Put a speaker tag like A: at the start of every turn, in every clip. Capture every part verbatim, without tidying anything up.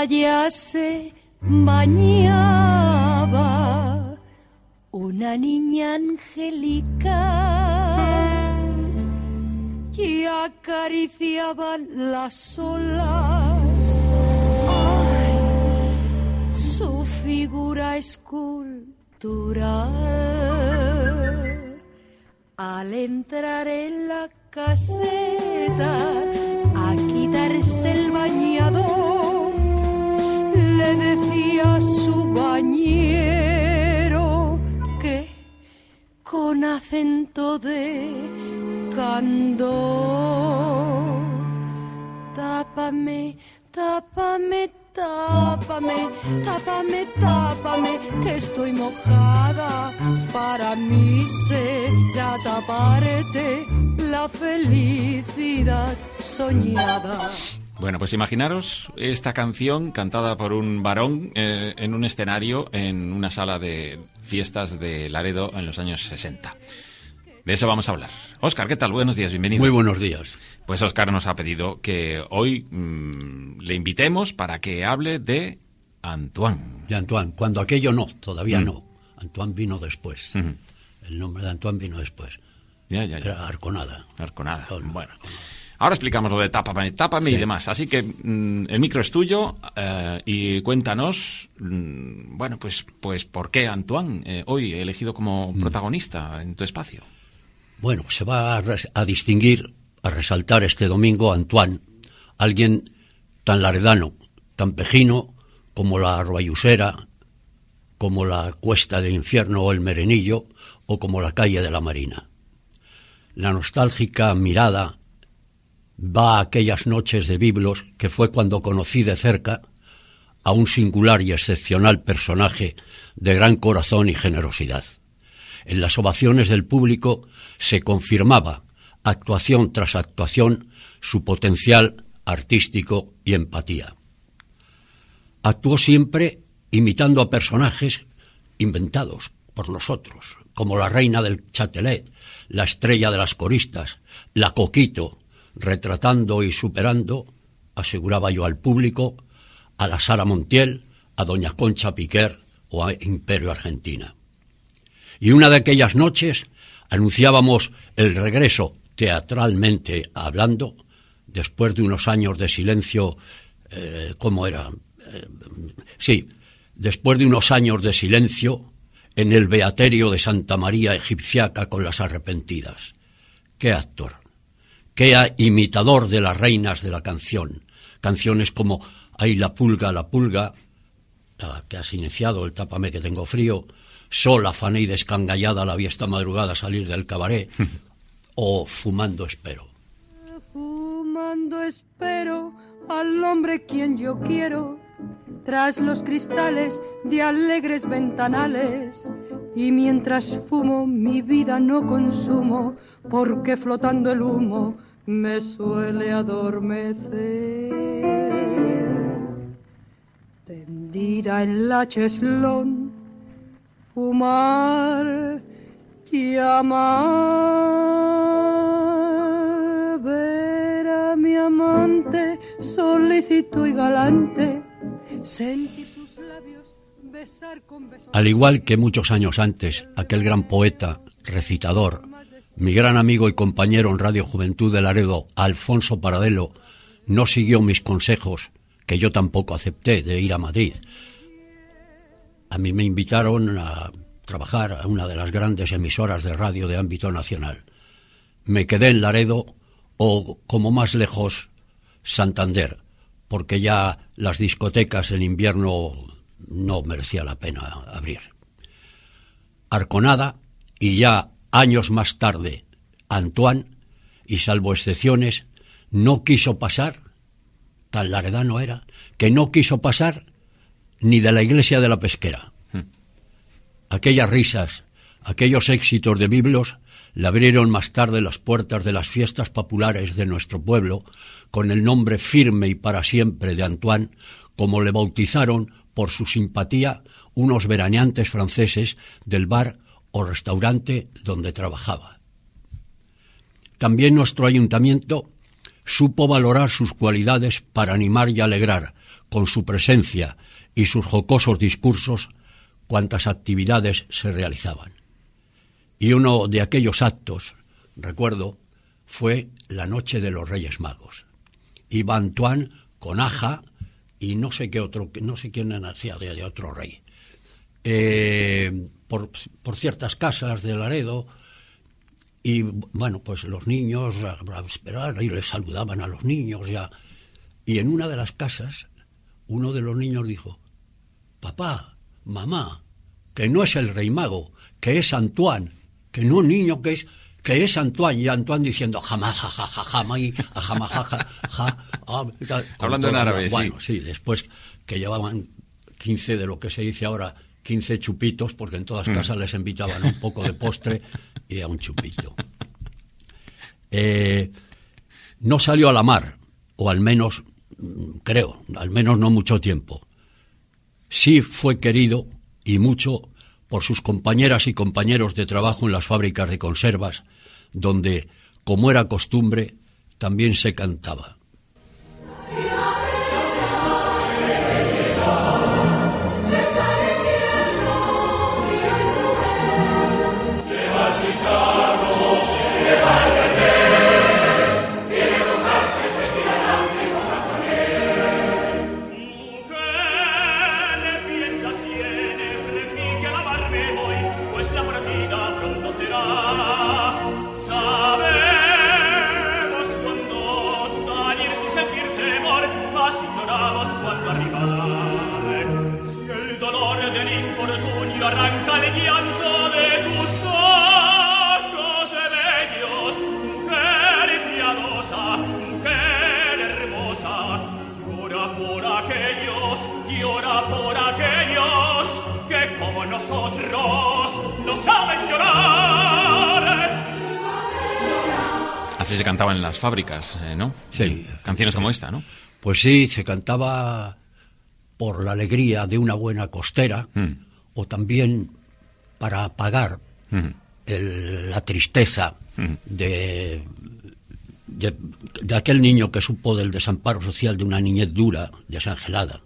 A: allá se bañaba una niña angelical y acariciaba las olas. Ay, su figura escultural. Al entrar en la caseta a quitarse el bañador, le decía a su bañero que con acento de candor: tápame, tápame, tápame, tápame, tápame, que estoy mojada. Para mí será taparte la felicidad soñada.
B: Bueno, pues imaginaros esta canción cantada por un varón eh, en un escenario en una sala de fiestas de Laredo en los años sesenta. De eso vamos a hablar. Óscar, ¿qué tal? Buenos días, bienvenido.
C: Muy buenos días.
B: Pues Óscar nos ha pedido que hoy mmm, le invitemos para que hable de Antoine.
C: De Antoine, cuando aquello no, todavía mm. no. Antoine vino después.
B: Uh-huh.
C: El nombre de Antoine vino después.
B: Ya, ya, ya.
C: Era Arconada.
B: Arconada,
C: Todo,
B: bueno.
C: Arconada.
B: Ahora explicamos lo de tápame, tápame sí. y demás. Así que mmm, el micro es tuyo eh, y cuéntanos, mmm, bueno, pues, pues ¿por qué Antoine eh, hoy elegido como mm. protagonista en tu espacio?
C: Bueno, se va a, res- a distinguir, a resaltar este domingo Antoine, alguien tan laredano, tan pejino como la Arbayusera, como la Cuesta del Infierno o el Merenillo, o como la calle de la Marina. La nostálgica mirada va a aquellas noches de Biblos que fue cuando conocí de cerca a un singular y excepcional personaje de gran corazón y generosidad. En las ovaciones del público se confirmaba, actuación tras actuación, su potencial artístico y empatía. Actuó siempre imitando a personajes inventados por nosotros, como la reina del Châtelet, la estrella de las coristas, la Coquito, retratando y superando, aseguraba yo al público, a la Sara Montiel, a doña Concha Piquer o a Imperio Argentina. Y una de aquellas noches anunciábamos el regreso, teatralmente hablando, después de unos años de silencio, eh, ¿cómo era? Eh, sí, después de unos años de silencio en el beaterio de Santa María Egipciaca con las arrepentidas. ¡Qué actor! ¡Qué imitador de las reinas de la canción! Canciones como ¡Ay, la pulga, la pulga!, la que has iniciado, el Tápame que tengo frío, Sola, afané y descangallada la vi esta madrugada salir del cabaret, o Fumando espero.
A: Fumando espero al hombre quien yo quiero, tras los cristales de alegres ventanales, y mientras fumo mi vida no consumo, porque flotando el humo me suele adormecer. Tendida en la cheslón, fumar y amar, ver a mi amante solícito y galante, sentir sus labios besar con besos.
C: Al igual que muchos años antes, aquel gran poeta, recitador, mi gran amigo y compañero en Radio Juventud de Laredo, Alfonso Paradelo, no siguió mis consejos, que yo tampoco acepté, de ir a Madrid. A mí me invitaron a trabajar a una de las grandes emisoras de radio de ámbito nacional. Me quedé en Laredo o, como más lejos, Santander, porque ya las discotecas en invierno no merecía la pena abrir. Arconada, y ya años más tarde, Antoine, y salvo excepciones, no quiso pasar, tan laredano era, que no quiso pasar ni de la iglesia de la Pesquera. Hmm. Aquellas risas, aquellos éxitos de Biblos le abrieron más tarde las puertas de las fiestas populares de nuestro pueblo con el nombre firme y para siempre de Antoine, como le bautizaron por su simpatía unos veraneantes franceses del bar o restaurante donde trabajaba. También nuestro ayuntamiento supo valorar sus cualidades para animar y alegrar, con su presencia y sus jocosos discursos, cuantas actividades se realizaban. Y uno de aquellos actos, recuerdo, fue la noche de los Reyes Magos. Iba Antoine con Aja y no sé qué otro, no sé quién nacía de, de otro rey, eh, por, por ciertas casas de Laredo, y bueno, pues los niños a, a esperar y les saludaban a los niños ya. Y en una de las casas, uno de los niños dijo: papá, mamá, que no es el Rey Mago, que es Antoine, que no niño, que es que es Antoine. Y Antoine diciendo jamás, ja, ja, ja, jamás, jamás, ja, ja, ja, ja, ja,
B: hablando en árabe,
C: bueno,
B: sí.
C: sí, después que llevaban quince de lo que se dice ahora, quince chupitos, porque en todas casas mm. les invitaban un poco de postre y a un chupito. Eh, no salió a la mar, o al menos, creo, al menos no mucho tiempo. Sí fue querido, y mucho, por sus compañeras y compañeros de trabajo en las fábricas de conservas, donde, como era costumbre, también se cantaba.
B: Así se cantaba en las fábricas, eh, ¿no?
C: Sí.
B: Canciones
C: sí.
B: como esta, ¿no?
C: Pues sí, se cantaba por la alegría de una buena costera, mm. o también para apagar mm. el, la tristeza mm. de, de, de aquel niño que supo del desamparo social de una niñez dura, desangelada.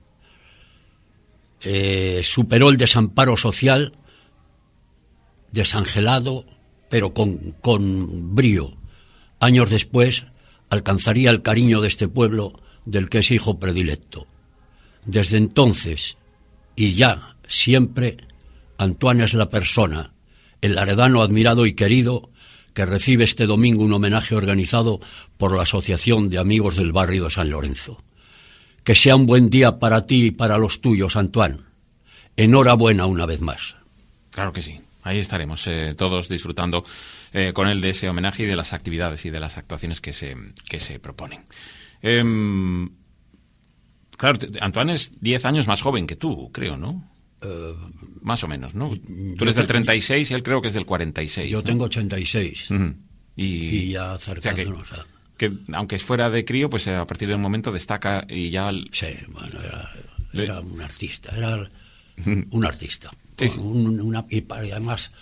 C: Eh, superó el desamparo social desangelado, pero con, con brío. Años después alcanzaría el cariño de este pueblo del que es hijo predilecto. Desde entonces, y ya siempre, Antoine es la persona, el laredano admirado y querido, que recibe este domingo un homenaje organizado por la Asociación de Amigos del Barrio de San Lorenzo. Que sea un buen día para ti y para los tuyos, Antoine. Enhorabuena una vez más.
B: Claro que sí. Ahí estaremos eh, todos disfrutando eh, con él de ese homenaje y de las actividades y de las actuaciones que se, que se proponen. Eh, claro, Antoine es diez años más joven que tú, creo, ¿no? Uh, más o menos, ¿no? Tú eres del treinta y seis y él creo que es del cuarenta y seis.
C: Yo
B: ¿no?
C: tengo ochenta y seis.
B: Uh-huh. y,
C: y ya acercándonos, o sea,
B: que, a... que aunque fuera de crío, pues a partir del momento destaca y ya... El...
C: Sí, bueno, era, era un artista, era un artista.
B: Sí, sí.
C: Un, una, y además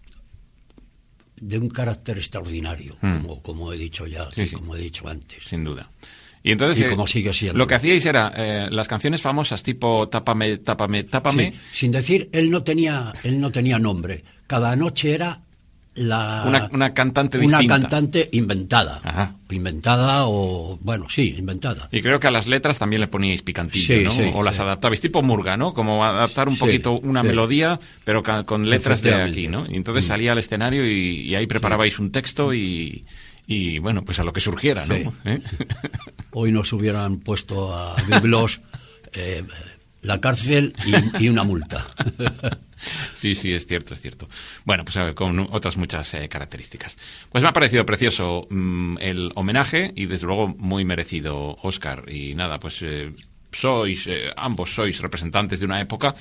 C: de un carácter extraordinario, mm. como, como he dicho ya,
B: sí, sí.
C: como he dicho antes.
B: Sin duda. Y entonces,
C: y como sigue siendo.
B: Lo que hacíais era eh, las canciones famosas tipo tápame, tápame, tápame.
C: Sí, sin decir, él no tenía, él no tenía nombre. Cada noche era la
B: una, una cantante
C: una
B: distinta.
C: Una cantante inventada.
B: Ajá.
C: Inventada o, bueno, sí, inventada.
B: Y creo que a las letras también le poníais picantillo,
C: sí,
B: ¿no?
C: Sí,
B: o las
C: sí.
B: adaptabais, tipo Murga, ¿no? Como adaptar un
C: sí,
B: poquito una
C: sí.
B: melodía, pero ca- con letras de aquí, ¿no? Y entonces mm. salía al escenario y, y ahí preparabais sí. un texto y... Y bueno, pues a lo que surgiera, ¿no?
C: Sí.
B: ¿Eh?
C: Hoy nos hubieran puesto a Biblos eh, la cárcel y, y una multa.
B: Sí, sí, es cierto, es cierto. Bueno, pues con otras muchas eh, características. Pues me ha parecido precioso mmm, el homenaje y desde luego muy merecido, Óscar. Y nada, pues eh, sois, eh, ambos sois representantes de una época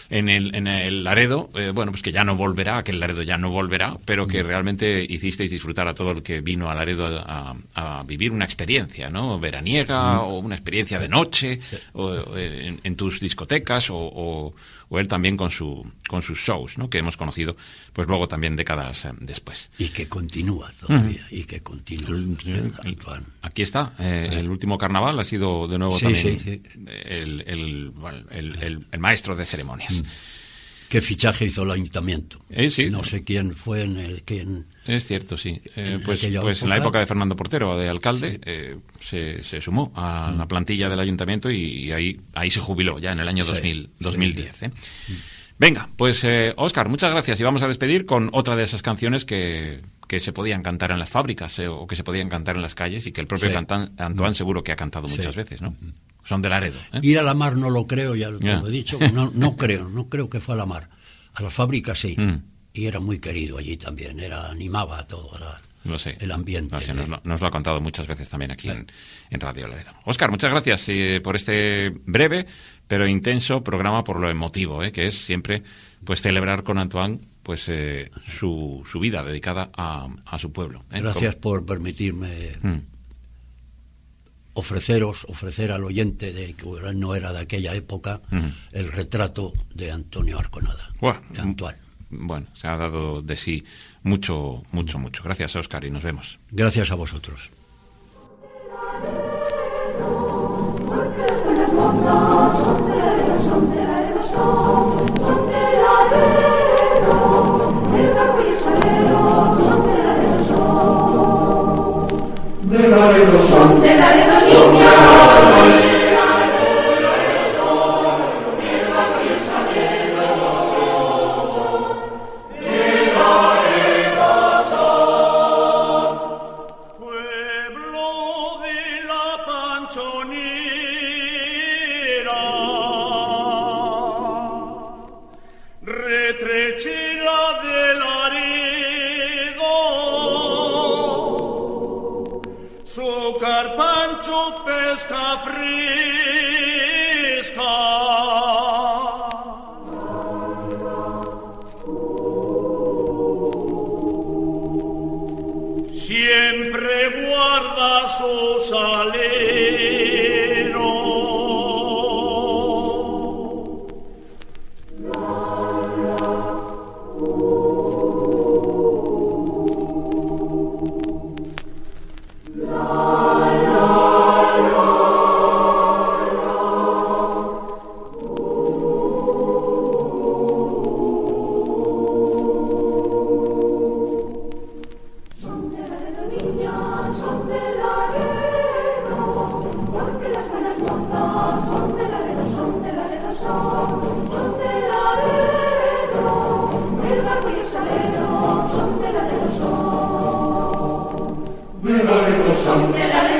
B: en el, en el Laredo, eh, bueno, pues que ya no volverá, que el Laredo ya no volverá, pero que realmente hicisteis disfrutar a todo el que vino a Laredo a, a vivir una experiencia, ¿no? Veraniega, mm. o una experiencia de noche, o, o en, en tus discotecas, o, o, o él también con su con sus shows, ¿no? Que hemos conocido, pues luego también décadas eh, después.
C: Y que continúa todavía, mm. y que continúa. El,
B: el, el, aquí está, eh, el último carnaval ha sido de nuevo
C: sí,
B: también
C: sí, sí.
B: El, el, el, el, el maestro de ceremonias. Mm.
C: ¿Qué fichaje hizo el ayuntamiento?
B: Eh, sí.
C: No sé quién fue en el quién.
B: Es cierto, sí. Eh, pues pues en la época de Fernando Portero, de alcalde, sí. eh, se, se sumó a mm. la plantilla del ayuntamiento y, y ahí ahí se jubiló ya en el año sí, dos mil, dos mil diez. Sí. ¿eh? Mm. Venga, pues eh, Óscar, muchas gracias y vamos a despedir con otra de esas canciones que, que se podían cantar en las fábricas eh, o que se podían cantar en las calles y que el propio sí. Cantan, Antoine mm. seguro que ha cantado muchas sí. veces, ¿no? Mm. Son de Laredo. ¿eh?
C: Ir a la mar no lo creo, ya lo yeah. he dicho. No, no creo, no creo que fue a la mar. A las fábricas sí. Mm. Y era muy querido allí también. Era animaba a todo era
B: lo sé.
C: el ambiente.
B: Lo sé, nos, lo, nos lo ha contado muchas veces también aquí sí. en, en Radio Laredo. Óscar, muchas gracias eh, por este breve pero intenso programa, por lo emotivo, eh, que es siempre pues celebrar con Antoine pues eh, su, su vida dedicada a, a su pueblo. ¿eh?
C: Gracias ¿Cómo? por permitirme... Mm. ofreceros, ofrecer al oyente de que no era de aquella época uh-huh. el retrato de Antonio Arconada,
B: bueno,
C: de Antoine.
B: Bueno, se ha dado de sí mucho, mucho, mucho. Gracias, Óscar, y nos vemos.
C: Gracias a vosotros.
D: De Laredo son, de Laredo niñas, de Laredo son, el barro y el salero son, de Laredo son. Pueblo de la Panchonera, retrechera de Laredo, su carpancho pesca fresca. Siempre guarda su salero. De Laredo son, de Laredo son.